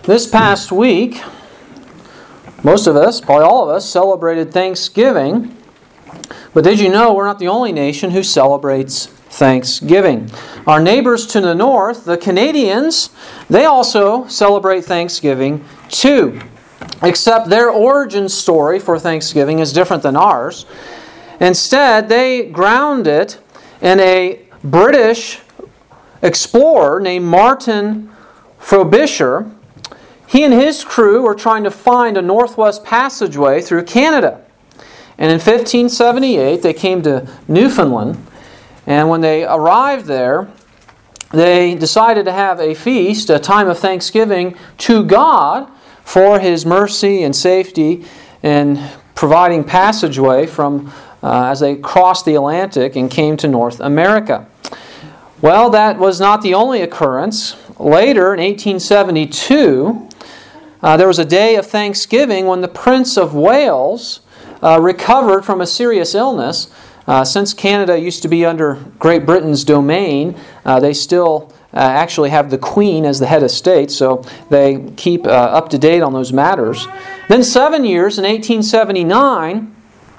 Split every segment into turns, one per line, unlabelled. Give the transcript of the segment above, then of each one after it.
This past week, most of us, probably all of us, celebrated Thanksgiving. But did you know we're not the only nation who celebrates Thanksgiving? Our neighbors to the north, the Canadians, they also celebrate Thanksgiving too. Except their origin story for Thanksgiving is different than ours. Instead, they ground it in a British explorer named Martin Frobisher. He and his crew were trying to find a northwest passageway through Canada. And in 1578, they came to Newfoundland. And when they arrived there, they decided to have a feast, a time of thanksgiving to God for His mercy and safety in providing passageway from as they crossed the Atlantic and came to North America. Well, that was not the only occurrence. Later, in 1872, there was a day of Thanksgiving when the Prince of Wales recovered from a serious illness. Since Canada used to be under Great Britain's domain, they still actually have the Queen as the head of state, so they keep up to date on those matters. Then 7 years, in 1879,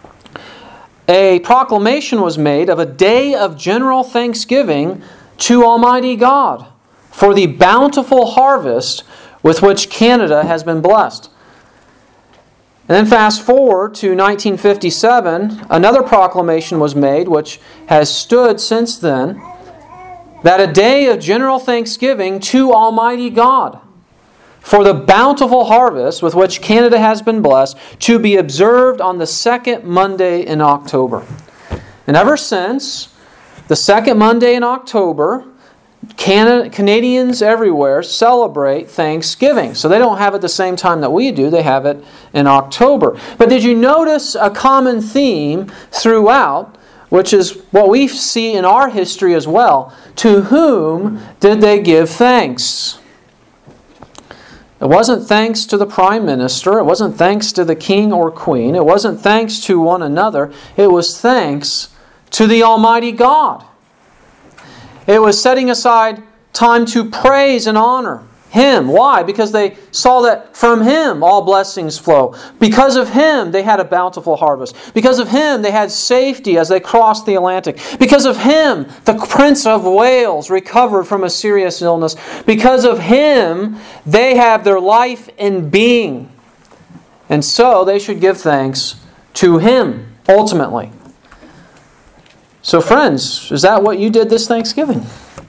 a proclamation was made of a day of general thanksgiving to Almighty God for the bountiful harvest with which Canada has been blessed. And then fast forward to 1957, another proclamation was made, which has stood since then, that a day of general thanksgiving to Almighty God for the bountiful harvest with which Canada has been blessed to be observed on the second Monday in October. And ever since the second Monday in October, Canadians everywhere celebrate Thanksgiving. So they don't have it the same time that we do. They have it in October. But did you notice a common theme throughout, which is what we see in our history as well? To whom did they give thanks? It wasn't thanks to the Prime Minister. It wasn't thanks to the King or Queen. It wasn't thanks to one another. It was thanks to the Almighty God. It was setting aside time to praise and honor Him. Why? Because they saw that from Him all blessings flow. Because of Him they had a bountiful harvest. Because of Him they had safety as they crossed the Atlantic. Because of Him the Prince of Wales recovered from a serious illness. Because of Him they have their life and being. And so they should give thanks to Him ultimately. So friends, is that what you did this Thanksgiving?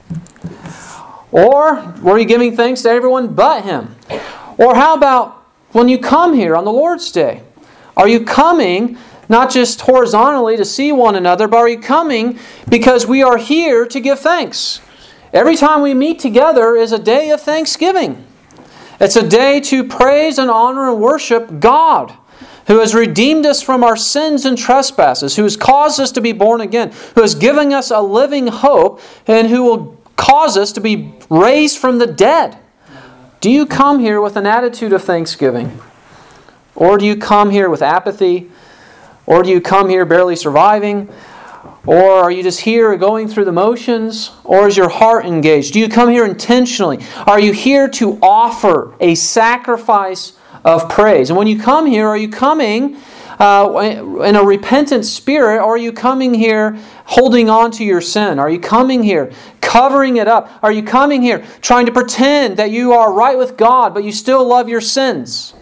Or were you giving thanks to everyone but Him? Or how about when you come here on the Lord's Day? Are you coming not just horizontally to see one another, but are you coming because we are here to give thanks? Every time we meet together is a day of thanksgiving. It's a day to praise and honor and worship God, who has redeemed us from our sins and trespasses, who has caused us to be born again, who has given us a living hope, and who will cause us to be raised from the dead. Do you come here with an attitude of thanksgiving? Or do you come here with apathy? Or do you come here barely surviving? Or are you just here going through the motions? Or is your heart engaged? Do you come here intentionally? Are you here to offer a sacrifice of praise? And when you come here, are you coming in a repentant spirit, or are you coming here holding on to your sin? Are you coming here covering it up? Are you coming here trying to pretend that you are right with God, but you still love your sins?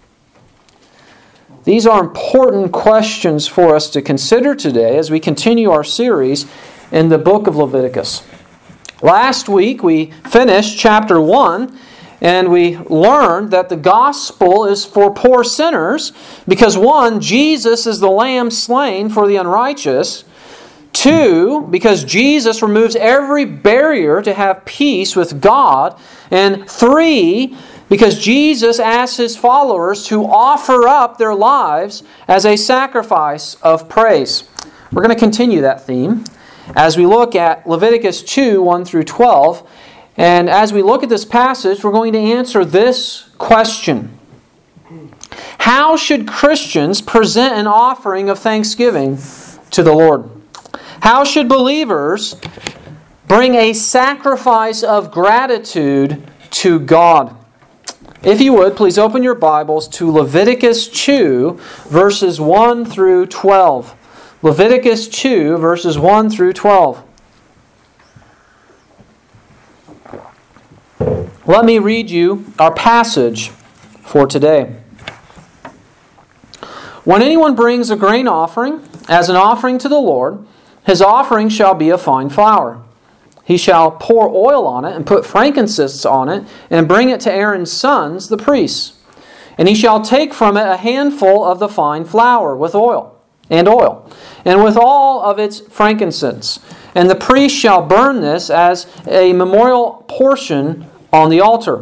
These are important questions for us to consider today as we continue our series in the book of Leviticus. Last week we finished chapter 1, and we learned that the gospel is for poor sinners because 1, Jesus is the lamb slain for the unrighteous. 2, because Jesus removes every barrier to have peace with God. And 3, because Jesus asks His followers to offer up their lives as a sacrifice of praise. We're going to continue that theme as we look at Leviticus 2, 1 through 12. And as we look at this passage, we're going to answer this question. How should Christians present an offering of thanksgiving to the Lord? How should believers bring a sacrifice of gratitude to God? if you would, please open your Bibles to Leviticus 2, verses 1 through 12. Leviticus 2, verses 1 through 12. Let me read you our passage for today. When anyone brings a grain offering as an offering to the Lord, his offering shall be of fine flour. He shall pour oil on it and put frankincense on it and bring it to Aaron's sons, the priests. And he shall take from it a handful of the fine flour with oil, and with all of its frankincense. And the priest shall burn this as a memorial portion on the altar,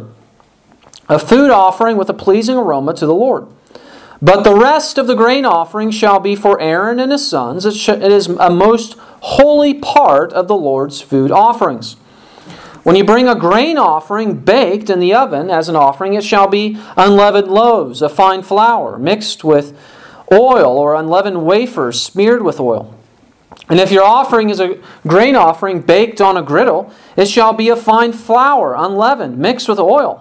a food offering with a pleasing aroma to the Lord. But the rest of the grain offering shall be for Aaron and his sons. It is a most holy part of the Lord's food offerings. When you bring a grain offering baked in the oven as an offering, it shall be unleavened loaves of fine flour mixed with oil, or unleavened wafers smeared with oil. And if your offering is a grain offering baked on a griddle, it shall be of fine flour, unleavened, mixed with oil.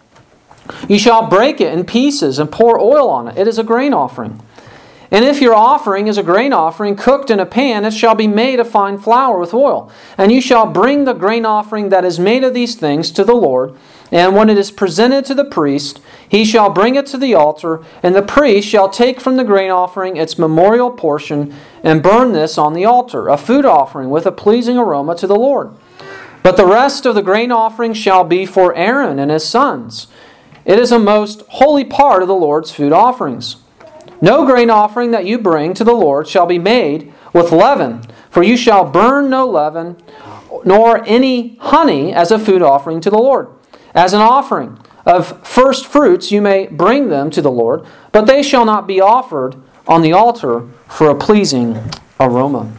You shall break it in pieces and pour oil on it. It is a grain offering. And if your offering is a grain offering cooked in a pan, it shall be made of fine flour with oil. And you shall bring the grain offering that is made of these things to the Lord. And when it is presented to the priest, he shall bring it to the altar, and the priest shall take from the grain offering its memorial portion and burn this on the altar, a food offering with a pleasing aroma to the Lord. But the rest of the grain offering shall be for Aaron and his sons. It is a most holy part of the Lord's food offerings. No grain offering that you bring to the Lord shall be made with leaven, for you shall burn no leaven, nor any honey as a food offering to the Lord. As an offering of first fruits you may bring them to the Lord, but they shall not be offered on the altar for a pleasing aroma.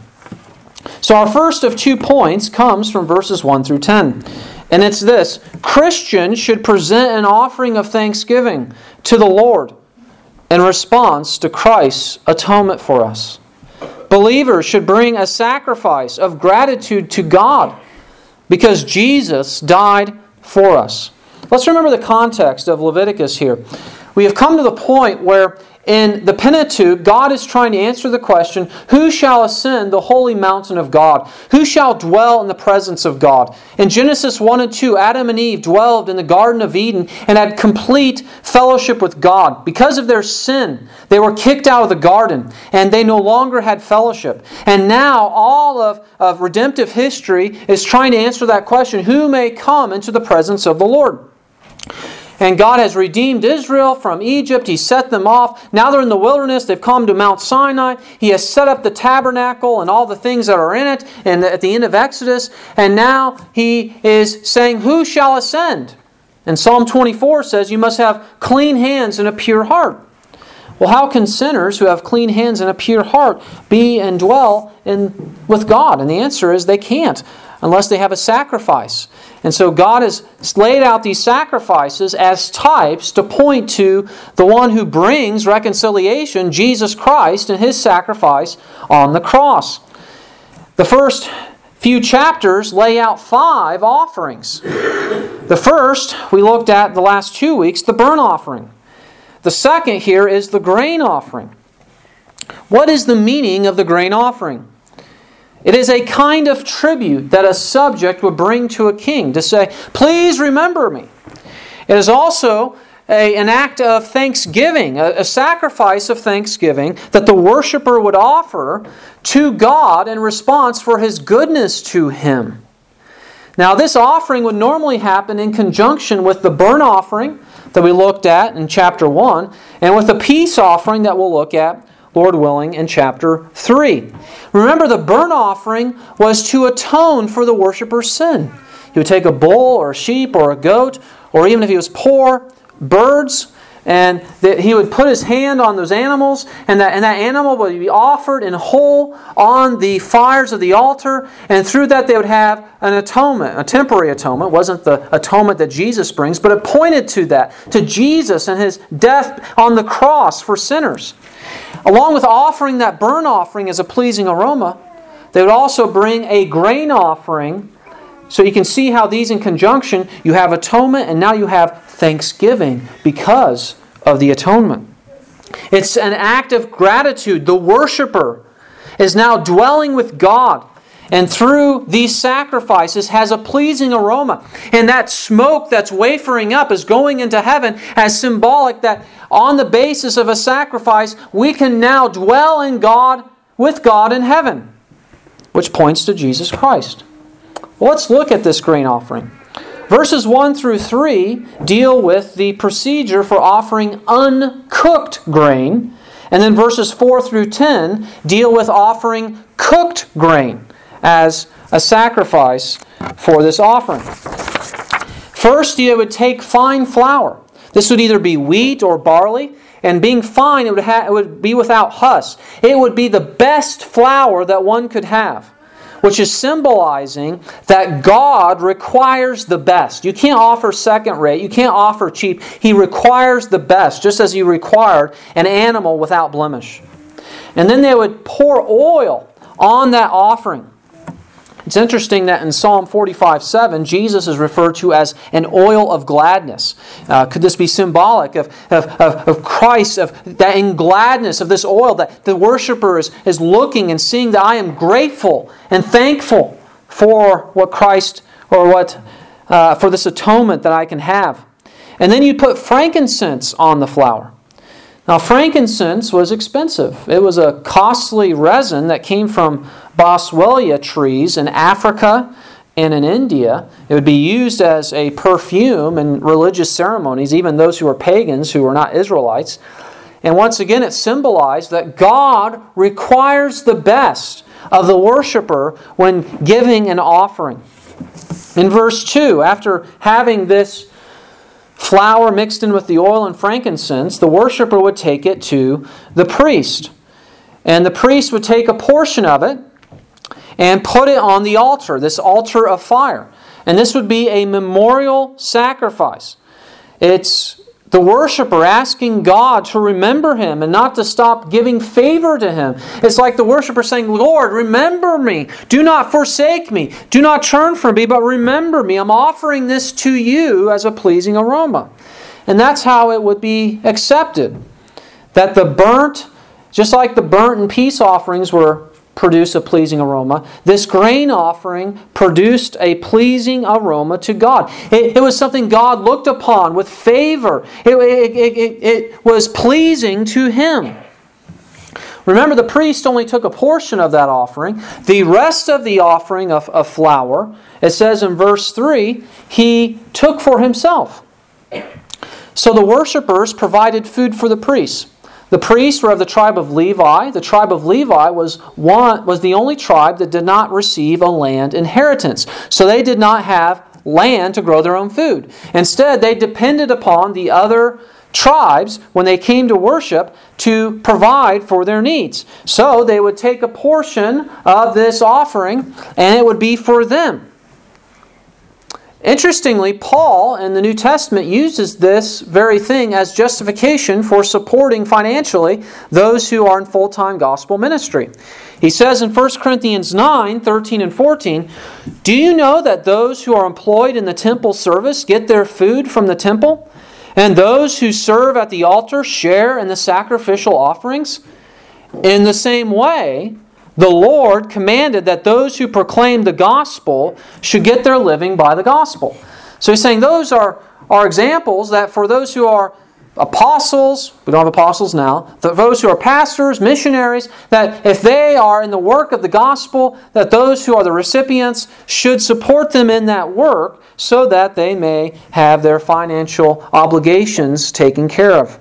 So our first of 2 points comes from verses 1 through 10. And it's this: Christians should present an offering of thanksgiving to the Lord in response to Christ's atonement for us. Believers should bring a sacrifice of gratitude to God because Jesus died for us. Let's remember the context of Leviticus here. We have come to the point where in the Pentateuch, God is trying to answer the question, who shall ascend the holy mountain of God? Who shall dwell in the presence of God? In Genesis 1 and 2, Adam and Eve dwelled in the Garden of Eden and had complete fellowship with God. Because of their sin, they were kicked out of the garden and they no longer had fellowship. And now all of redemptive history is trying to answer that question, who may come into the presence of the Lord? And God has redeemed Israel from Egypt. He set them off. Now they're in the wilderness. They've come to Mount Sinai. He has set up the tabernacle and all the things that are in it and at the end of Exodus. And now He is saying, who shall ascend? And Psalm 24 says, you must have clean hands and a pure heart. Well, how can sinners who have clean hands and a pure heart be and dwell with God? And the answer is they can't unless they have a sacrifice. And so God has laid out these sacrifices as types to point to the one who brings reconciliation, Jesus Christ, and His sacrifice on the cross. The first few chapters lay out 5 offerings. The first, we looked at the last 2 weeks, the burnt offering. The second here is the grain offering. What is the meaning of the grain offering? It is a kind of tribute that a subject would bring to a king to say, please remember me. It is also an act of thanksgiving, a sacrifice of thanksgiving that the worshiper would offer to God in response for His goodness to him. Now, this offering would normally happen in conjunction with the burnt offering that we looked at in chapter 1 and with the peace offering that we'll look at, Lord willing, in chapter 3. Remember, the burnt offering was to atone for the worshiper's sin. He would take a bull or a sheep or a goat, or even if he was poor, birds, and he would put his hand on those animals, and that animal would be offered in whole on the fires of the altar, and through that they would have an atonement, a temporary atonement. It wasn't the atonement that Jesus brings, but it pointed to that, to Jesus and His death on the cross for sinners. Along with offering that burnt offering as a pleasing aroma, they would also bring a grain offering So you can see how these in conjunction, you have atonement and now you have thanksgiving because of the atonement. It's an act of gratitude. The worshiper is now dwelling with God, and through these sacrifices has a pleasing aroma. And that smoke that's wafering up is going into heaven as symbolic that on the basis of a sacrifice, we can now dwell in God, with God in heaven, which points to Jesus Christ. Well, let's look at this grain offering. Verses 1 through 3 deal with the procedure for offering uncooked grain. And then verses 4 through 10 deal with offering cooked grain as a sacrifice for this offering. First, you would take fine flour. This would either be wheat or barley. And being fine, it would be without husk. It would be the best flour that one could have, which is symbolizing that God requires the best. You can't offer second rate. You can't offer cheap. He requires the best, just as He required an animal without blemish. And then they would pour oil on that offering. It's interesting that in Psalm 45:7, Jesus is referred to as an oil of gladness. Could this be symbolic of Christ, of that in gladness of this oil that the worshiper is looking and seeing that I am grateful and thankful for what Christ, or for this atonement that I can have. And then you put frankincense on the flour. Now, frankincense was expensive. It was a costly resin that came from boswellia trees in Africa and in India. It would be used as a perfume in religious ceremonies, even those who were pagans, who were not Israelites. And once again, it symbolized that God requires the best of the worshiper when giving an offering. In verse 2, after having this flour mixed in with the oil and frankincense, the worshiper would take it to the priest. And the priest would take a portion of it and put it on the altar, this altar of fire. And this would be a memorial sacrifice. It's the worshiper asking God to remember him and not to stop giving favor to him. It's like the worshiper saying, Lord, remember me. Do not forsake me. Do not turn from me, but remember me. I'm offering this to you as a pleasing aroma. And that's how it would be accepted. That the burnt, just like the burnt and peace offerings produce a pleasing aroma, this grain offering produced a pleasing aroma to God. It was something God looked upon with favor. It was pleasing to Him. Remember, the priest only took a portion of that offering. The rest of the offering of flour, it says in verse 3, he took for himself. So the worshipers provided food for the priests. The priests were of the tribe of Levi. The tribe of Levi was the only tribe that did not receive a land inheritance. So they did not have land to grow their own food. Instead, they depended upon the other tribes when they came to worship to provide for their needs. So they would take a portion of this offering and it would be for them. Interestingly, Paul in the New Testament uses this very thing as justification for supporting financially those who are in full-time gospel ministry. He says in 1 Corinthians 9, 13 and 14, "Do you know that those who are employed in the temple service get their food from the temple? And those who serve at the altar share in the sacrificial offerings? In the same way, the Lord commanded that those who proclaim the gospel should get their living by the gospel." So he's saying those are examples that for those who are apostles, we don't have apostles now, those who are pastors, missionaries, that if they are in the work of the gospel, that those who are the recipients should support them in that work so that they may have their financial obligations taken care of.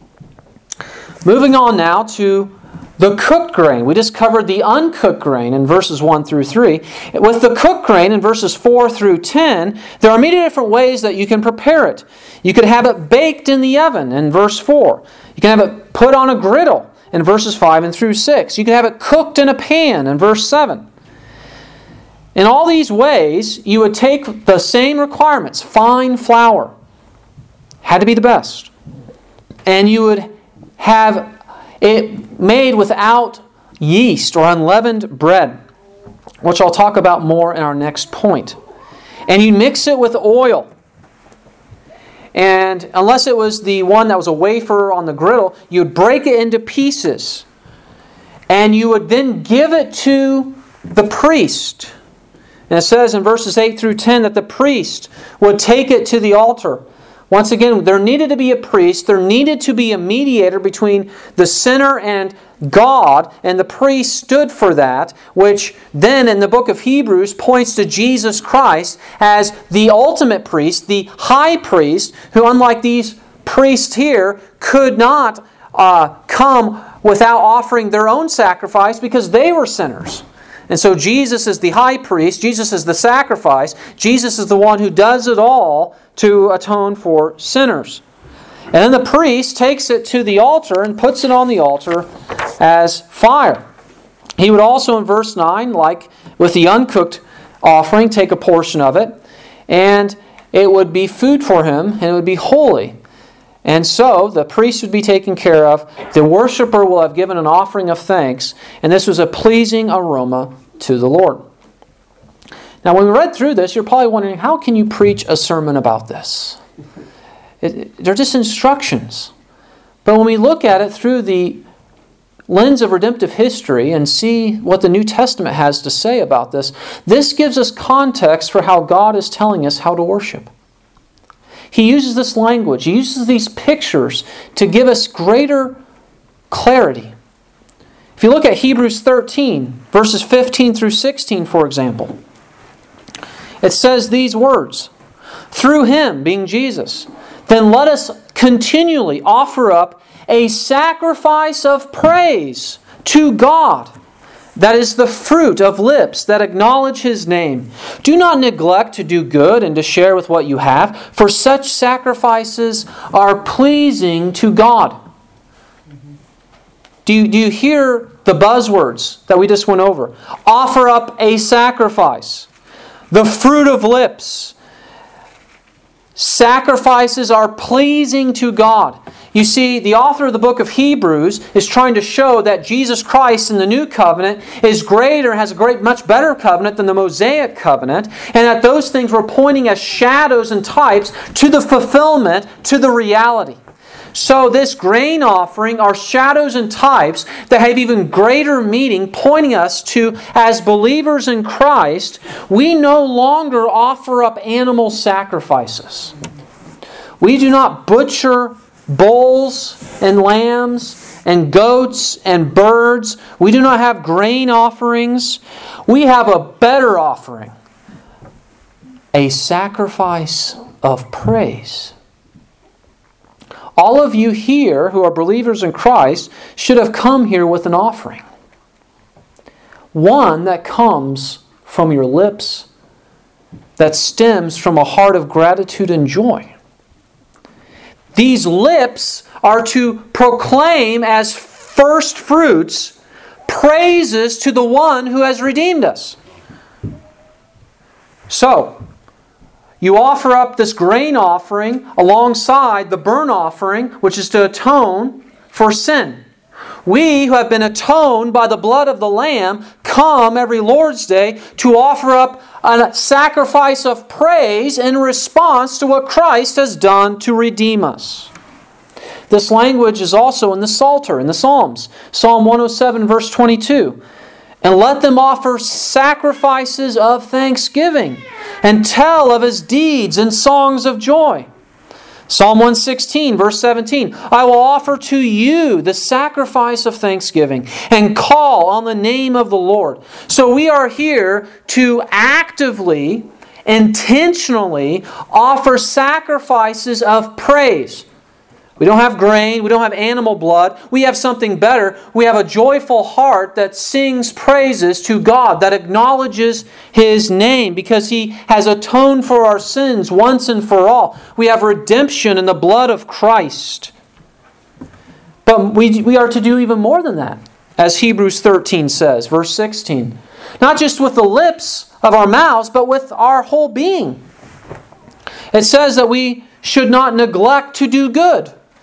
Moving on now to the cooked grain. We just covered the uncooked grain in verses 1 through 3. With the cooked grain in verses 4 through 10, there are many different ways that you can prepare it. You could have it baked in the oven in verse 4. You can have it put on a griddle in verses 5 and through 6. You can have it cooked in a pan in verse 7. In all these ways, you would take the same requirements. Fine flour. Had to be the best. And you would have it made without yeast or unleavened bread, which I'll talk about more in our next point. and you mix it with oil. And unless it was the one that was a wafer on the griddle, you would break it into pieces. And you would then give it to the priest. And it says in verses 8 through 10 that the priest would take it to the altar. Once again, there needed to be a priest. There needed to be a mediator between the sinner and God. And the priest stood for that, which then in the book of Hebrews points to Jesus Christ as the ultimate priest, the high priest, who unlike these priests here, could not come without offering their own sacrifice because they were sinners. And so Jesus is the high priest. Jesus is the sacrifice. Jesus is the one who does it all to atone for sinners. And then the priest takes it to the altar and puts it on the altar as fire. He would also in verse 9, like with the uncooked offering, take a portion of it, and it would be food for him, and it would be holy. And so the priest would be taken care of. The worshiper will have given an offering of thanks. And this was a pleasing aroma to the Lord. Now when we read through this, you're probably wondering, how can you preach a sermon about this? They're just instructions. But when we look at it through the lens of redemptive history and see what the New Testament has to say about this, this gives us context for how God is telling us how to worship. He uses this language, he uses these pictures to give us greater clarity. If you look at Hebrews 13, verses 15 through 16, for example, it says these words, "Through Him," being Jesus, "then let us continually offer up a sacrifice of praise to God. That is the fruit of lips that acknowledge His name. Do not neglect to do good and to share with what you have, for such sacrifices are pleasing to God." Do you hear the buzzwords that we just went over? Offer up a sacrifice. The fruit of lips. Sacrifices are pleasing to God. You see, the author of the book of Hebrews is trying to show that Jesus Christ in the new covenant is greater, has a much better covenant than the Mosaic covenant, and that those things were pointing as shadows and types to the fulfillment, to the reality. So this grain offering are shadows and types that have even greater meaning, pointing us to, as believers in Christ, we no longer offer up animal sacrifices. We do not butcher bulls and lambs and goats and birds. We do not have grain offerings. We have a better offering, a sacrifice of praise. All of you here who are believers in Christ should have come here with an offering. One that comes from your lips, that stems from a heart of gratitude and joy. These lips are to proclaim as first fruits praises to the one who has redeemed us. So, you offer up this grain offering alongside the burnt offering, which is to atone for sin. We who have been atoned by the blood of the Lamb come every Lord's Day to offer up a sacrifice of praise in response to what Christ has done to redeem us. This language is also in the Psalter, in the Psalms. Psalm 107, verse 22. "And let them offer sacrifices of thanksgiving and tell of His deeds and songs of joy." Psalm 116, verse 17. "I will offer to you the sacrifice of thanksgiving and call on the name of the Lord." So we are here to actively, intentionally offer sacrifices of praise. We don't have grain. We don't have animal blood. We have something better. We have a joyful heart that sings praises to God, that acknowledges His name because He has atoned for our sins once and for all. We have redemption in the blood of Christ. But we are to do even more than that, as Hebrews 13 says, verse 16. Not just with the lips of our mouths, but with our whole being. It says that we should not neglect to do good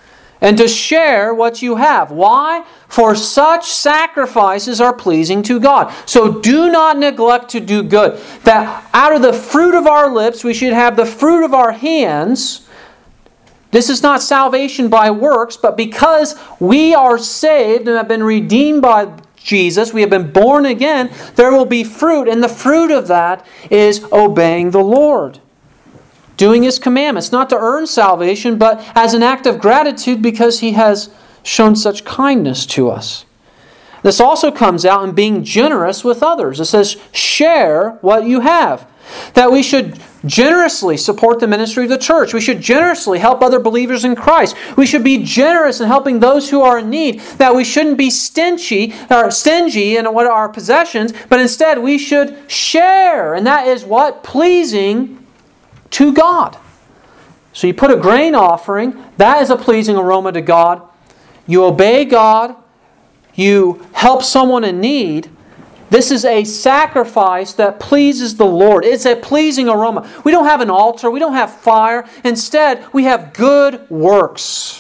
and to share what you have. Why? For such sacrifices are pleasing to God. So do not neglect to do good. That out of the fruit of our lips we should have the fruit of our hands. This is not salvation by works, but because we are saved and have been redeemed by Jesus, we have been born again, there will be fruit, and the fruit of that is obeying the Lord. Doing His commandments, not to earn salvation, but as an act of gratitude because He has shown such kindness to us. This also comes out in being generous with others. It says, share what you have. That we should generously support the ministry of the church. We should generously help other believers in Christ. We should be generous in helping those who are in need. That we shouldn't be stingy in what our possessions, but instead we should share. And that is what? Pleasing to God. So you put a grain offering, that is a pleasing aroma to God. You obey God, you help someone in need. This is a sacrifice that pleases the Lord. It's a pleasing aroma. We don't have an altar, we don't have fire. Instead, we have good works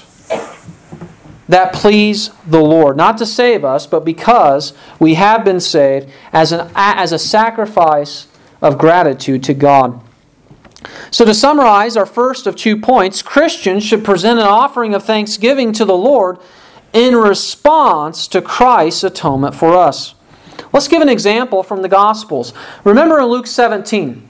that please the Lord. Not to save us, but because we have been saved as a sacrifice of gratitude to God. So to summarize our first of 2 points, Christians should present an offering of thanksgiving to the Lord in response to Christ's atonement for us. Let's give an example from the Gospels. Remember in Luke 17,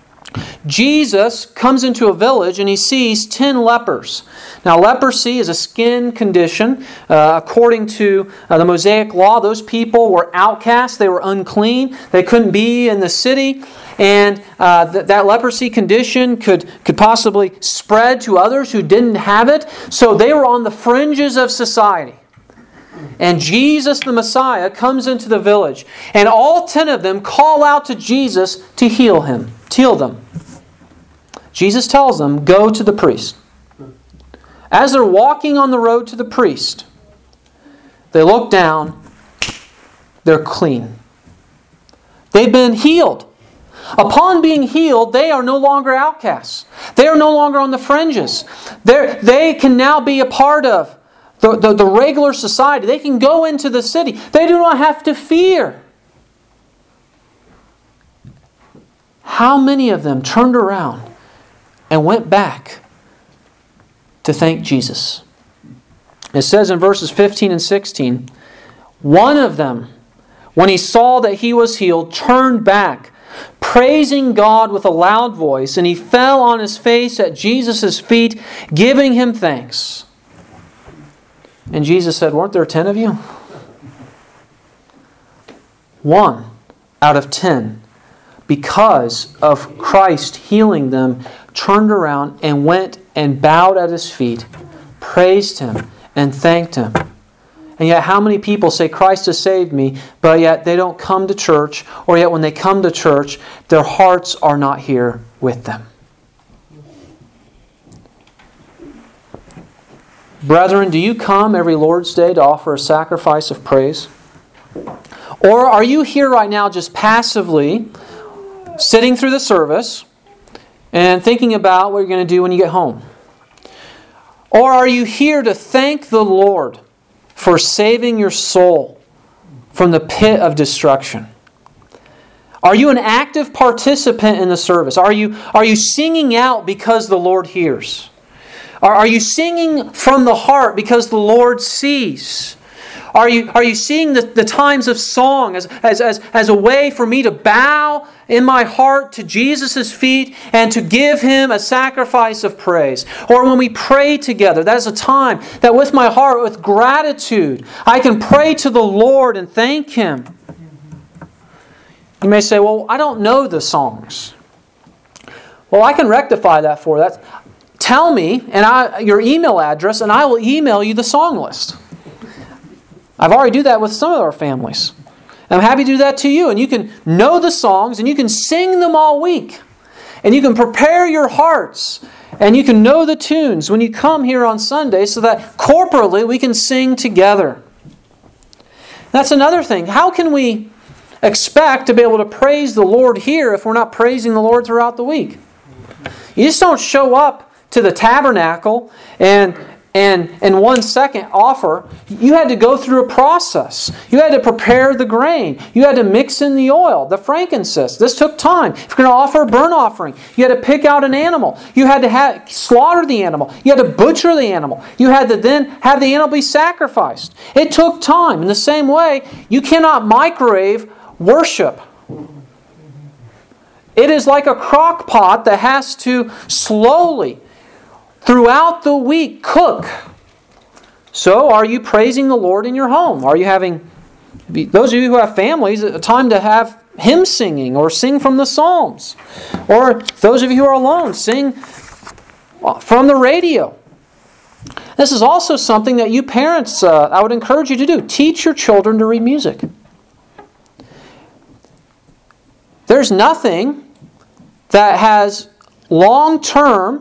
Jesus comes into a village and He sees 10 lepers. Now leprosy is a skin condition. According to the Mosaic law, those people were outcasts. They were unclean. They couldn't be in the city. And that leprosy condition could possibly spread to others who didn't have it. So they were on the fringes of society. And Jesus the Messiah comes into the village. And all 10 of them call out to Jesus to heal them. Jesus tells them, go to the priest. As they're walking on the road to the priest, they look down. They're clean. They've been healed. Upon being healed, they are no longer outcasts. They are no longer on the fringes. They can now be a part of the regular society. They can go into the city. They do not have to fear. How many of them turned around and went back to thank Jesus? It says in verses 15 and 16, one of them, when he saw that he was healed, turned back, praising God with a loud voice, and he fell on his face at Jesus' feet, giving Him thanks. And Jesus said, weren't there 10 of you? 1 out of 10, because of Christ healing them, turned around and went and bowed at His feet, praised Him, and thanked Him. And yet how many people say, Christ has saved me, but yet they don't come to church, or yet when they come to church, their hearts are not here with them. Brethren, do you come every Lord's Day to offer a sacrifice of praise? Or are you here right now just passively sitting through the service and thinking about what you're going to do when you get home? Or are you here to thank the Lord for saving your soul from the pit of destruction? Are you an active participant in the service? Are you singing out because the Lord hears? Are you singing from the heart because the Lord sees? Are you seeing the times of song as a way for me to bow in my heart to Jesus' feet and to give Him a sacrifice of praise? Or when we pray together, that is a time that with my heart, with gratitude, I can pray to the Lord and thank Him. You may say, well, I don't know the songs. Well, I can rectify that for you. Tell me your email address and I will email you the song list. I've already do that with some of our families. I'm happy to do that to you. And you can know the songs and you can sing them all week. And you can prepare your hearts. And you can know the tunes when you come here on Sunday so that corporately we can sing together. That's another thing. How can we expect to be able to praise the Lord here if we're not praising the Lord throughout the week? You just don't show up to the tabernacle and and in 1 second offer, you had to go through a process. You had to prepare the grain. You had to mix in the oil, the frankincense. This took time. If you're going to offer a burnt offering, you had to pick out an animal. You had to slaughter the animal. You had to butcher the animal. You had to then have the animal be sacrificed. It took time. In the same way, you cannot microwave worship. It is like a crock pot that has to slowly, throughout the week, cook. So, are you praising the Lord in your home? Are you having, those of you who have families, a time to have hymn singing or sing from the Psalms? Or those of you who are alone, sing from the radio. This is also something that you parents, I would encourage you to do. Teach your children to read music. There's nothing that has long-term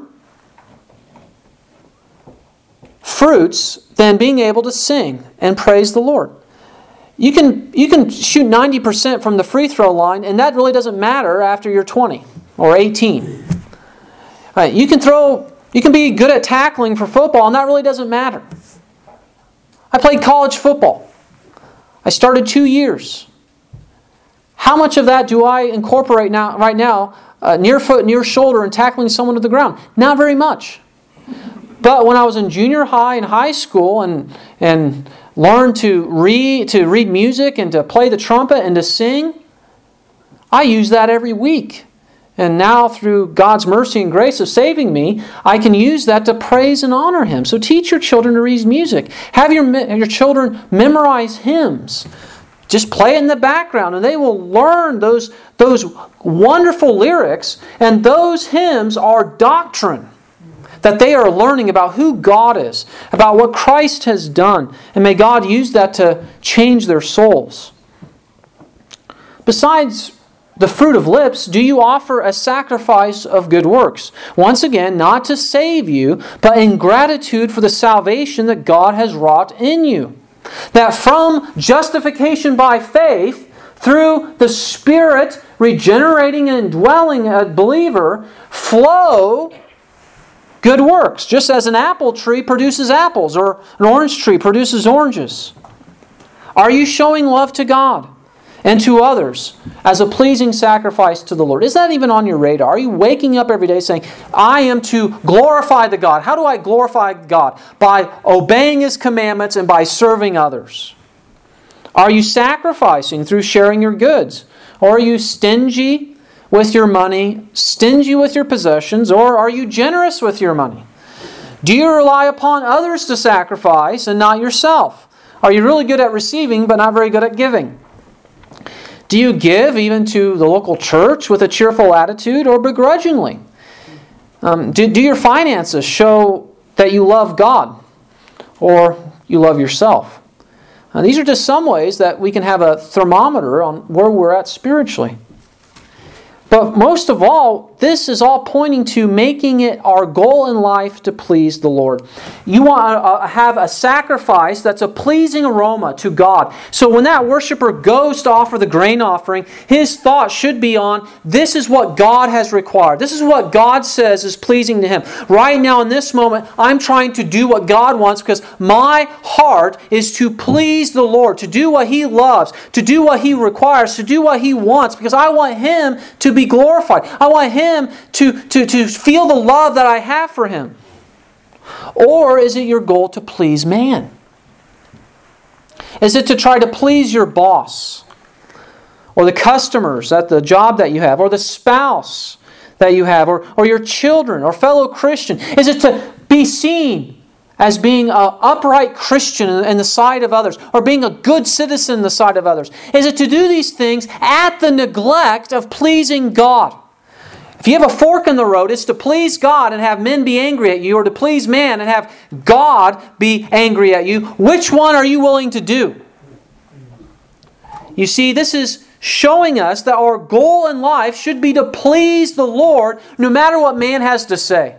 fruits than being able to sing and praise the Lord. You can shoot 90% from the free throw line, and that really doesn't matter after you're 20 or 18. Right, you can be good at tackling for football, and that really doesn't matter. I played college football. I started 2 years. How much of that do I incorporate right now, near foot, near shoulder, and tackling someone to the ground? Not very much. But when I was in junior high and high school and learned to read music and to play the trumpet and to sing, I use that every week. And now through God's mercy and grace of saving me, I can use that to praise and honor Him. So teach your children to read music. Have your children memorize hymns. Just play it in the background and they will learn those wonderful lyrics, and those hymns are doctrine that they are learning about who God is, about what Christ has done, and may God use that to change their souls. Besides the fruit of lips, do you offer a sacrifice of good works? Once again, not to save you, but in gratitude for the salvation that God has wrought in you. That from justification by faith, through the Spirit regenerating and indwelling a believer, flow good works, just as an apple tree produces apples or an orange tree produces oranges. Are you showing love to God and to others as a pleasing sacrifice to the Lord? Is that even on your radar? Are you waking up every day saying, I am to glorify the God? How do I glorify God? By obeying His commandments and by serving others. Are you sacrificing through sharing your goods? Or are you stingy with your money, stingy with your possessions, or are you generous with your money? Do you rely upon others to sacrifice and not yourself? Are you really good at receiving but not very good at giving? Do you give even to the local church with a cheerful attitude or begrudgingly? Do your finances show that you love God or you love yourself? These are just some ways that we can have a thermometer on where we're at spiritually. But most of all, this is all pointing to making it our goal in life to please the Lord. You want to have a sacrifice that's a pleasing aroma to God. So when that worshiper goes to offer the grain offering, his thought should be on, this is what God has required. This is what God says is pleasing to Him. Right now in this moment, I'm trying to do what God wants because my heart is to please the Lord, to do what He loves, to do what He requires, to do what He wants, because I want Him to be glorified. I want Him to feel the love that I have for Him. Or is it your goal to please man? Is it to try to please your boss? Or the customers at the job that you have? Or the spouse that you have? Or your children? Or fellow Christian? Is it to be seen as being an upright Christian in the sight of others, or being a good citizen in the sight of others? Is it to do these things at the neglect of pleasing God? If you have a fork in the road, it's to please God and have men be angry at you, or to please man and have God be angry at you. Which one are you willing to do? You see, this is showing us that our goal in life should be to please the Lord no matter what man has to say.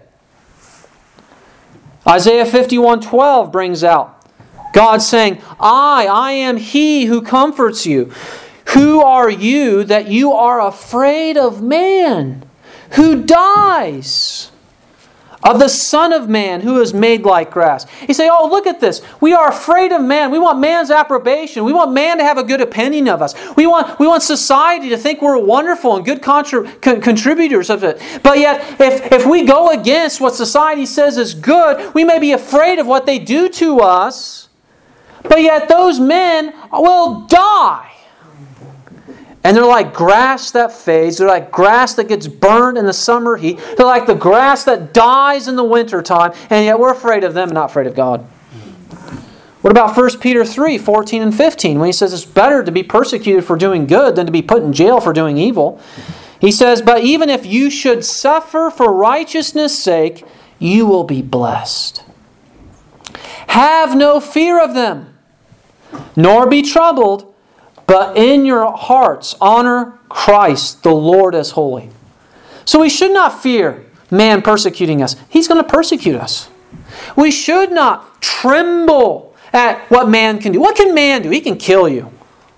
Isaiah 51:12 brings out God saying, I am He who comforts you. Who are you that you are afraid of man who dies? of the Son of Man who is made like grass. You say, oh, look at this. We are afraid of man. We want man's approbation. We want man to have a good opinion of us. We want society to think we're wonderful and good contributors of it. But yet, if we go against what society says is good, we may be afraid of what they do to us. But yet those men will die. And they're like grass that fades. They're like grass that gets burned in the summer heat. They're like the grass that dies in the wintertime. And yet we're afraid of them and not afraid of God. What about 1 Peter 3, 14 and 15? When he says it's better to be persecuted for doing good than to be put in jail for doing evil. He says, but even if you should suffer for righteousness' sake, you will be blessed. Have no fear of them, nor be troubled, but in your hearts honor Christ, the Lord, as holy. So we should not fear man persecuting us. He's going to persecute us. We should not tremble at what man can do. What can man do? He can kill you.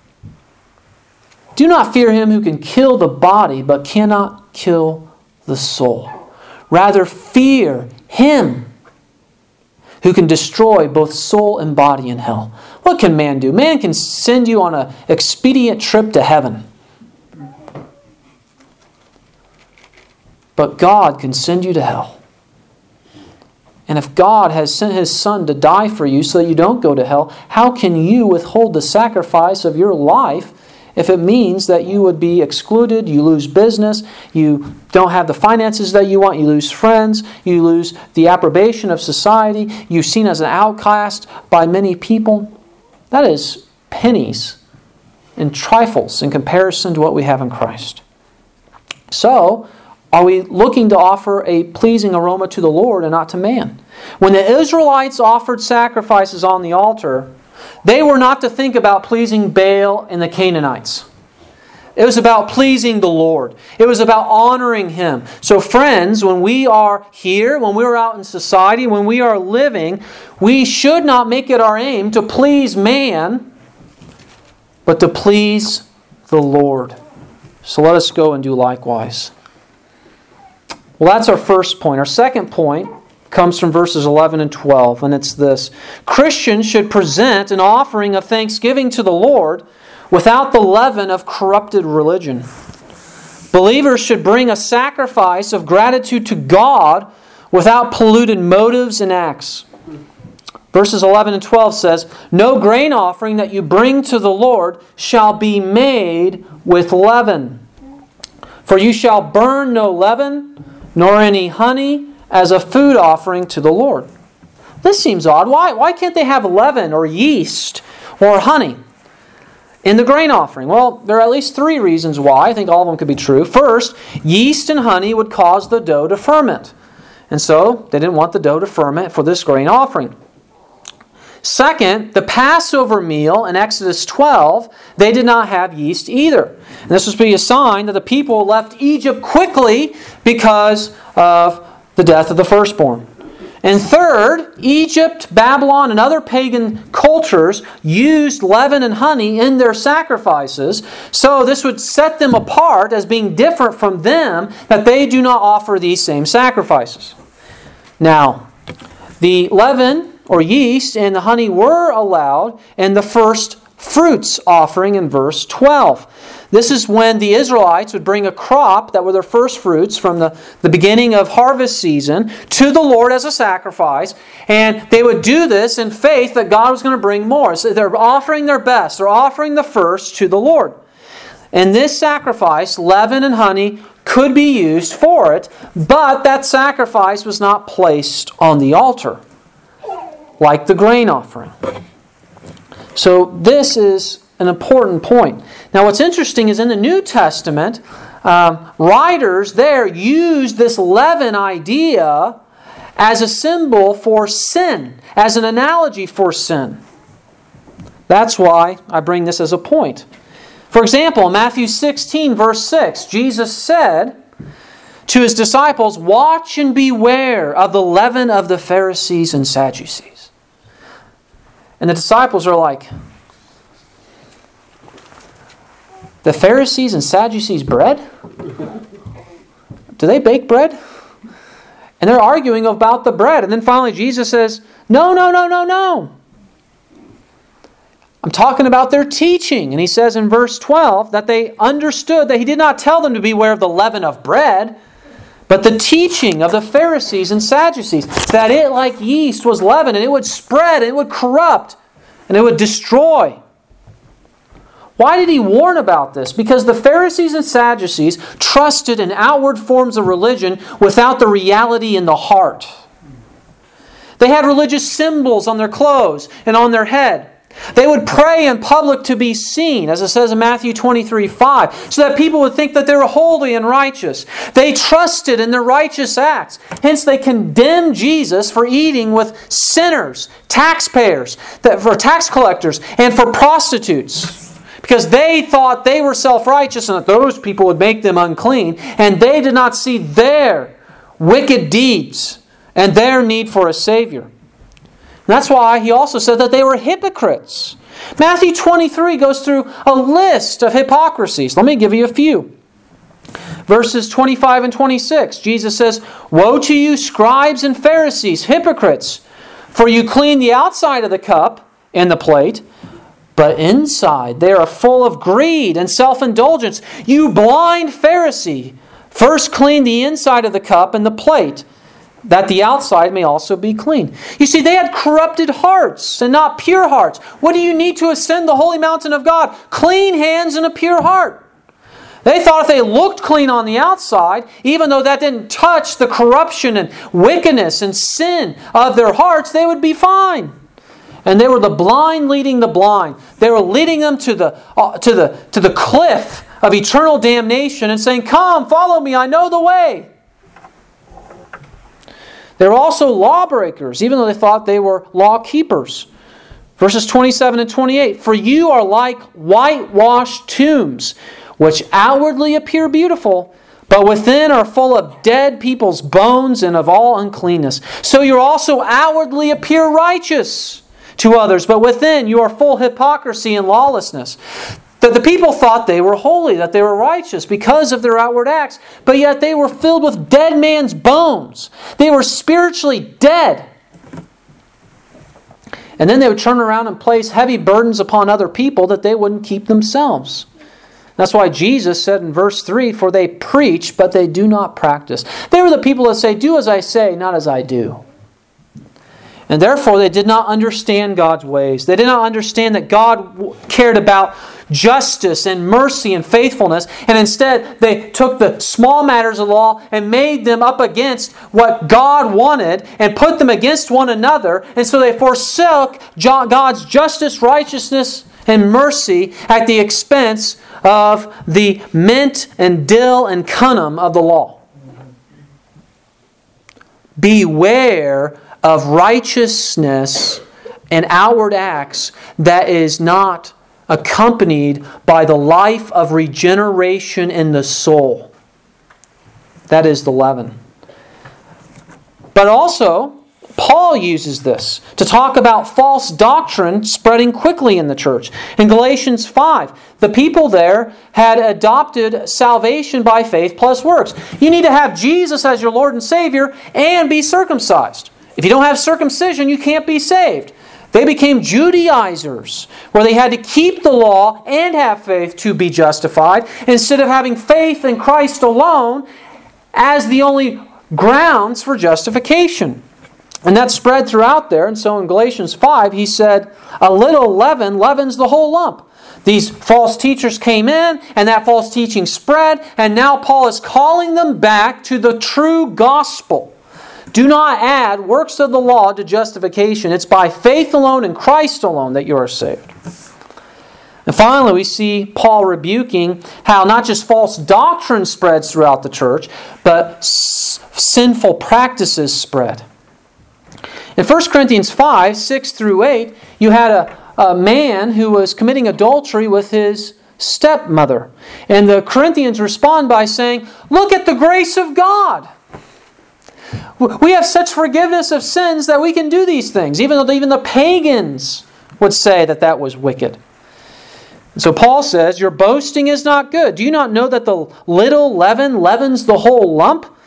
Do not fear him who can kill the body, but cannot kill the soul. Rather fear him who can destroy both soul and body in hell. What can man do? Man can send you on an expedient trip to heaven. But God can send you to hell. And if God has sent His Son to die for you so that you don't go to hell, how can you withhold the sacrifice of your life if it means that you would be excluded, you lose business, you don't have the finances that you want, you lose friends, you lose the approbation of society, you're seen as an outcast by many people? That is pennies and trifles in comparison to what we have in Christ. So, are we looking to offer a pleasing aroma to the Lord and not to man? When the Israelites offered sacrifices on the altar, they were not to think about pleasing Baal and the Canaanites. It was about pleasing the Lord. It was about honoring Him. So friends, when we are here, when we're out in society, when we are living, we should not make it our aim to please man, but to please the Lord. So let us go and do likewise. Well, that's our first point. Our second point comes from verses 11 and 12, and it's this. Christians should present an offering of thanksgiving to the Lord without the leaven of corrupted religion. Believers should bring a sacrifice of gratitude to God without polluted motives and acts. Verses 11 and 12 says, no grain offering that you bring to the Lord shall be made with leaven. For you shall burn no leaven, nor any honey, as a food offering to the Lord. This seems odd. Why can't they have leaven or yeast or honey in the grain offering? Well, there are at least three reasons why. I think all of them could be true. First, yeast and honey would cause the dough to ferment. And so they didn't want the dough to ferment for this grain offering. Second, the Passover meal in Exodus 12, they did not have yeast either. And this was to be a sign that the people left Egypt quickly because of the death of the firstborn. And third, Egypt, Babylon, and other pagan cultures used leaven and honey in their sacrifices. So this would set them apart as being different from them, that they do not offer these same sacrifices. Now, the leaven or yeast and the honey were allowed in the first fruits offering in verse 12. This is when the Israelites would bring a crop that were their first fruits from the beginning of harvest season to the Lord as a sacrifice. And they would do this in faith that God was going to bring more. So they're offering their best. They're offering the first to the Lord. And this sacrifice, leaven and honey, could be used for it, but that sacrifice was not placed on the altar, like the grain offering. So this is an important point. Now what's interesting is in the New Testament, writers there use this leaven idea as a symbol for sin, as an analogy for sin. That's why I bring this as a point. For example, in Matthew 16, verse 6, Jesus said to His disciples, watch and beware of the leaven of the Pharisees and Sadducees. And the disciples are like, the Pharisees and Sadducees bread? Do they bake bread? And they're arguing about the bread. And then finally Jesus says, no. I'm talking about their teaching. And he says in verse 12 that they understood that he did not tell them to beware of the leaven of bread, but the teaching of the Pharisees and Sadducees, that it, like yeast, was leaven, and it would spread, and it would corrupt, and it would destroy. Why did he warn about this? Because the Pharisees and Sadducees trusted in outward forms of religion without the reality in the heart. They had religious symbols on their clothes and on their head. They would pray in public to be seen, as it says in Matthew 23:5, so that people would think that they were holy and righteous. They trusted in their righteous acts. Hence they condemned Jesus for eating with sinners, taxpayers, for tax collectors, and for prostitutes. Because they thought they were self-righteous and that those people would make them unclean. And they did not see their wicked deeds and their need for a Savior. And that's why he also said that they were hypocrites. Matthew 23 goes through a list of hypocrisies. Let me give you a few. Verses 25 and 26, Jesus says, "Woe to you, scribes and Pharisees, hypocrites! For you clean the outside of the cup and the plate, but inside they are full of greed and self-indulgence. You blind Pharisee! First clean the inside of the cup and the plate, that the outside may also be clean." You see, they had corrupted hearts and not pure hearts. What do you need to ascend the holy mountain of God? Clean hands and a pure heart. They thought if they looked clean on the outside, even though that didn't touch the corruption and wickedness and sin of their hearts, they would be fine. And they were the blind leading the blind. They were leading them to the cliff of eternal damnation and saying, "Come, follow me, I know the way." They were also lawbreakers, even though they thought they were law keepers. Verses 27 and 28, "For you are like whitewashed tombs, which outwardly appear beautiful, but within are full of dead people's bones and of all uncleanness. So you also outwardly appear righteous to others, but within you are full hypocrisy and lawlessness." That the people thought they were holy, that they were righteous because of their outward acts, but yet they were filled with dead man's bones. They were spiritually dead. And then they would turn around and place heavy burdens upon other people that they wouldn't keep themselves. That's why Jesus said in verse 3, "For they preach, but they do not practice." They were the people that say, "Do as I say, not as I do." And therefore they did not understand God's ways. They did not understand that God cared about justice and mercy and faithfulness. And instead they took the small matters of law and made them up against what God wanted and put them against one another. And so they forsook God's justice, righteousness, and mercy at the expense of the mint and dill and cunning of the law. Beware of righteousness and outward acts that is not accompanied by the life of regeneration in the soul. That is the leaven. But also, Paul uses this to talk about false doctrine spreading quickly in the church. In Galatians 5, the people there had adopted salvation by faith plus works. You need to have Jesus as your Lord and Savior and be circumcised. If you don't have circumcision, you can't be saved. They became Judaizers, where they had to keep the law and have faith to be justified, instead of having faith in Christ alone as the only grounds for justification. And that spread throughout there. And so in Galatians 5, he said, "A little leaven leavens the whole lump." These false teachers came in, and that false teaching spread, and now Paul is calling them back to the true gospel. Do not add works of the law to justification. It's by faith alone in Christ alone that you are saved. And finally, we see Paul rebuking how not just false doctrine spreads throughout the church, but sinful practices spread. In 1 Corinthians 5, 6 through 8, you had a man who was committing adultery with his stepmother. And the Corinthians respond by saying, "Look at the grace of God. We have such forgiveness of sins that we can do these things," even though even the pagans would say that that was wicked. And so Paul says, "Your boasting is not good. Do you not know that the little leaven leavens the whole lump?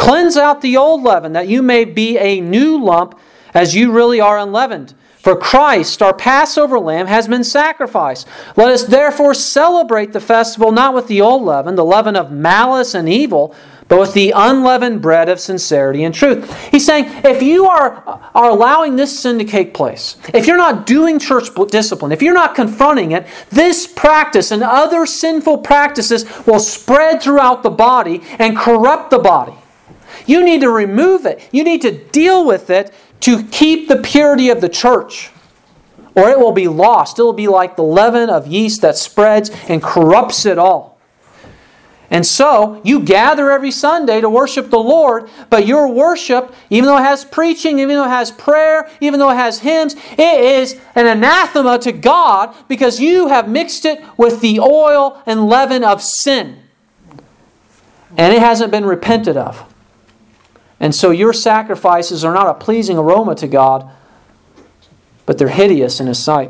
Cleanse out the old leaven, that you may be a new lump, as you really are unleavened. For Christ, our Passover lamb, has been sacrificed. Let us therefore celebrate the festival not with the old leaven, the leaven of malice and evil, but with the unleavened bread of sincerity and truth. He's saying, if you are allowing this sin to take place, if you're not doing church discipline, if you're not confronting it, this practice and other sinful practices will spread throughout the body and corrupt the body. You need to remove it. You need to deal with it to keep the purity of the church, or it will be lost. It will be like the leaven of yeast that spreads and corrupts it all. And so, you gather every Sunday to worship the Lord, but your worship, even though it has preaching, even though it has prayer, even though it has hymns, it is an anathema to God because you have mixed it with the oil and leaven of sin. And it hasn't been repented of. And so your sacrifices are not a pleasing aroma to God, but they're hideous in His sight.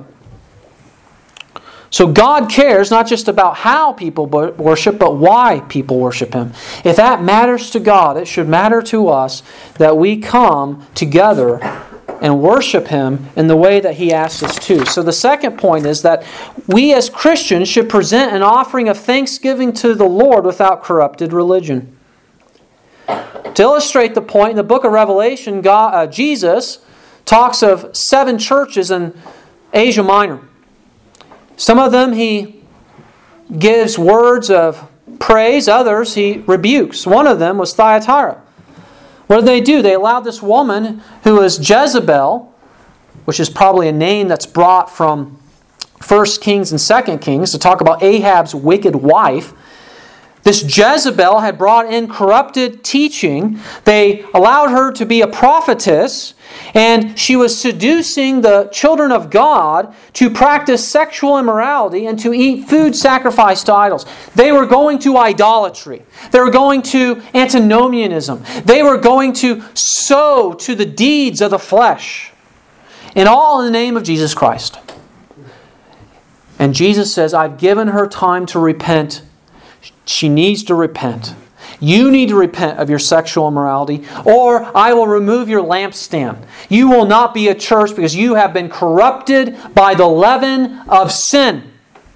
So God cares not just about how people worship, but why people worship Him. If that matters to God, it should matter to us that we come together and worship Him in the way that He asks us to. So the second point is that we as Christians should present an offering of thanksgiving to the Lord without corrupted religion. To illustrate the point, in the book of Revelation, Jesus talks of 7 churches in Asia Minor. Some of them He gives words of praise, others He rebukes. One of them was Thyatira. What do? They allowed this woman who was Jezebel, which is probably a name that's brought from 1 Kings and 2 Kings, to talk about Ahab's wicked wife. This Jezebel had brought in corrupted teaching. They allowed her to be a prophetess, and she was seducing the children of God to practice sexual immorality and to eat food sacrificed to idols. They were going to idolatry. They were going to antinomianism. They were going to sow to the deeds of the flesh. And all in the name of Jesus Christ. And Jesus says, I've given her time to repent. She needs to repent. You need to repent of your sexual immorality, or I will remove your lampstand. You will not be a church because you have been corrupted by the leaven of sin.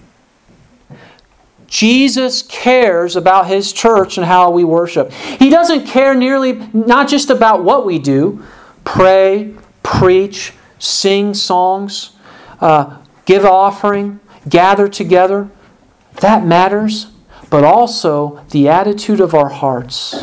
Jesus cares about His church and how we worship. He doesn't care nearly, not just about what we do, pray, preach, sing songs, give offering, gather together. That matters. But also the attitude of our hearts.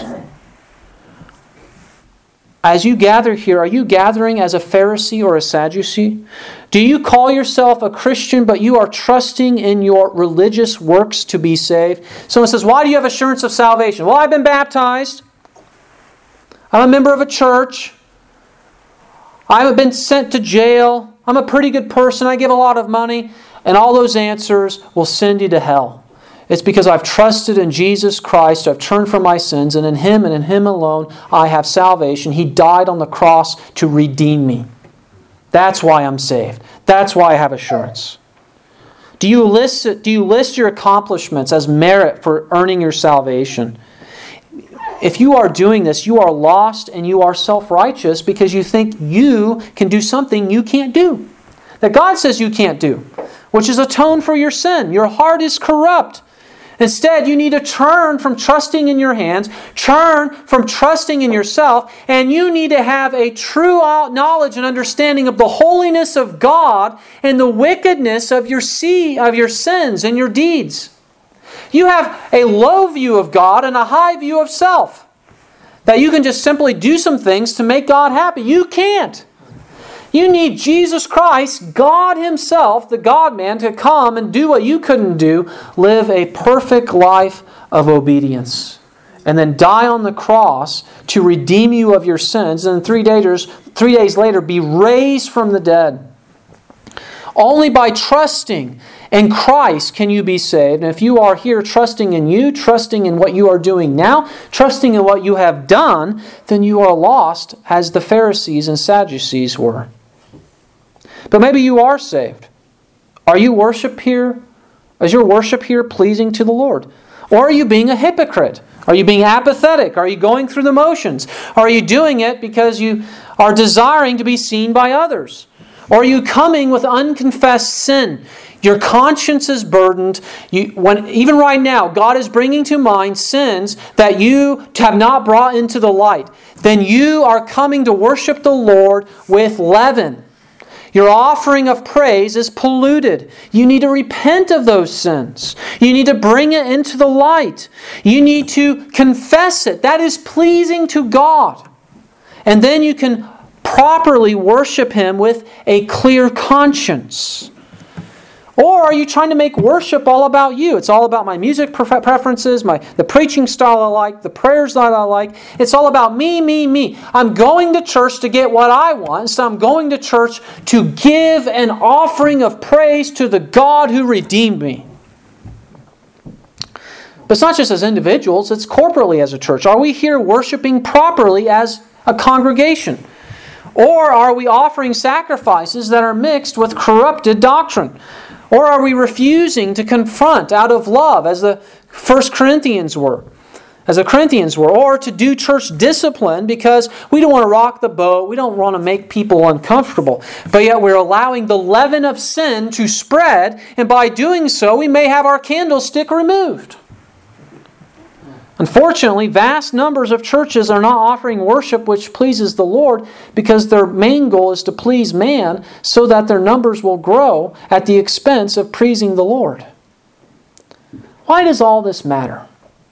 As you gather here, are you gathering as a Pharisee or a Sadducee? Do you call yourself a Christian, but you are trusting in your religious works to be saved? Someone says, why do you have assurance of salvation? Well, I've been baptized. I'm a member of a church. I haven't been sent to jail. I'm a pretty good person. I give a lot of money. And all those answers will send you to hell. It's because I've trusted in Jesus Christ, I've turned from my sins, and in Him and in Him alone I have salvation. He died on the cross to redeem me. That's why I'm saved. That's why I have assurance. Do you list your accomplishments as merit for earning your salvation? If you are doing this, you are lost and you are self-righteous because you think you can do something you can't do. That God says you can't do, which is atone for your sin. Your heart is corrupt. Instead, you need to turn from trusting in your hands, turn from trusting in yourself, and you need to have a true knowledge and understanding of the holiness of God and the wickedness of your sins and your deeds. You have a low view of God and a high view of self. That you can just simply do some things to make God happy. You can't. You need Jesus Christ, God Himself, the God-man, to come and do what you couldn't do, live a perfect life of obedience, and then die on the cross to redeem you of your sins, and 3 days later be raised from the dead. Only by trusting in Christ can you be saved. And if you are here trusting in you, trusting in what you are doing now, trusting in what you have done, then you are lost as the Pharisees and Sadducees were. But maybe you are saved. Are you worship here? Is your worship here pleasing to the Lord? Or are you being a hypocrite? Are you being apathetic? Are you going through the motions? Are you doing it because you are desiring to be seen by others? Or are you coming with unconfessed sin? Your conscience is burdened. Even right now, God is bringing to mind sins that you have not brought into the light. Then you are coming to worship the Lord with leaven. Your offering of praise is polluted. You need to repent of those sins. You need to bring it into the light. You need to confess it. That is pleasing to God. And then you can properly worship Him with a clear conscience. Or are you trying to make worship all about you? It's all about my music preferences, the preaching style I like, the prayers that I like. It's all about me, me, me. I'm going to church to get what I want, so I'm going to church to give an offering of praise to the God who redeemed me. But it's not just as individuals, it's corporately as a church. Are we here worshiping properly as a congregation? Or are we offering sacrifices that are mixed with corrupted doctrine? Or are we refusing to confront out of love as the Corinthians were? Or to do church discipline because we don't want to rock the boat, we don't want to make people uncomfortable. But yet we're allowing the leaven of sin to spread, and by doing so we may have our candlestick removed. Unfortunately, vast numbers of churches are not offering worship which pleases the Lord because their main goal is to please man so that their numbers will grow at the expense of pleasing the Lord. Why does all this matter?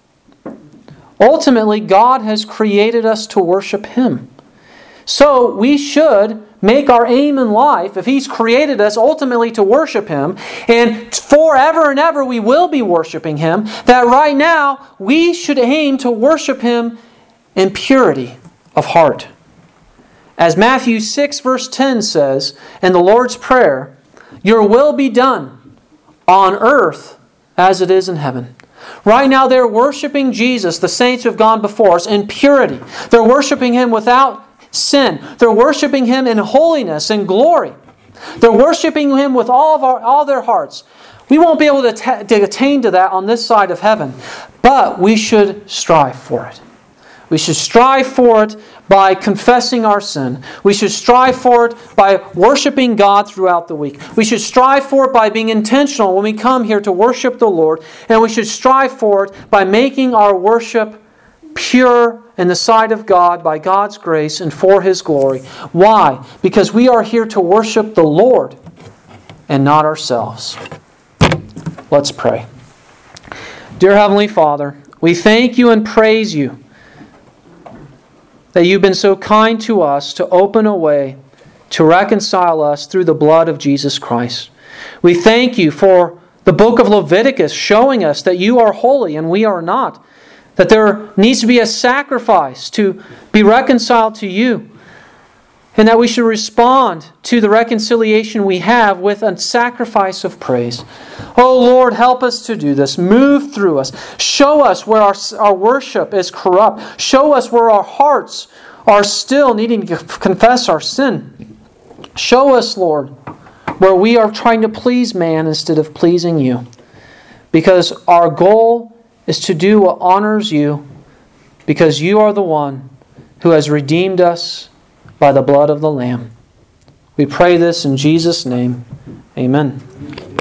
Ultimately, God has created us to worship Him. So we should make our aim in life, if He's created us ultimately to worship Him, and forever and ever we will be worshiping Him, that right now we should aim to worship Him in purity of heart. As Matthew 6 verse 10 says in the Lord's Prayer, "Your will be done on earth as it is in heaven." Right now they're worshiping Jesus, the saints who have gone before us, in purity. They're worshiping Him without sin. They're worshiping Him in holiness and glory. They're worshiping Him with all their hearts. We won't be able to attain to that on this side of heaven, but we should strive for it. We should strive for it by confessing our sin. We should strive for it by worshiping God throughout the week. We should strive for it by being intentional when we come here to worship the Lord. And we should strive for it by making our worship pure in the sight of God by God's grace and for His glory. Why? Because we are here to worship the Lord and not ourselves. Let's pray. Dear Heavenly Father, we thank You and praise You that You've been so kind to us to open a way to reconcile us through the blood of Jesus Christ. We thank You for the book of Leviticus showing us that You are holy and we are not. That there needs to be a sacrifice to be reconciled to You. And that we should respond to the reconciliation we have with a sacrifice of praise. Oh Lord, help us to do this. Move through us. Show us where our worship is corrupt. Show us where our hearts are still needing to confess our sin. Show us, Lord, where we are trying to please man instead of pleasing You. Because our goal is to do what honors You, because You are the one who has redeemed us by the blood of the Lamb. We pray this in Jesus' name. Amen.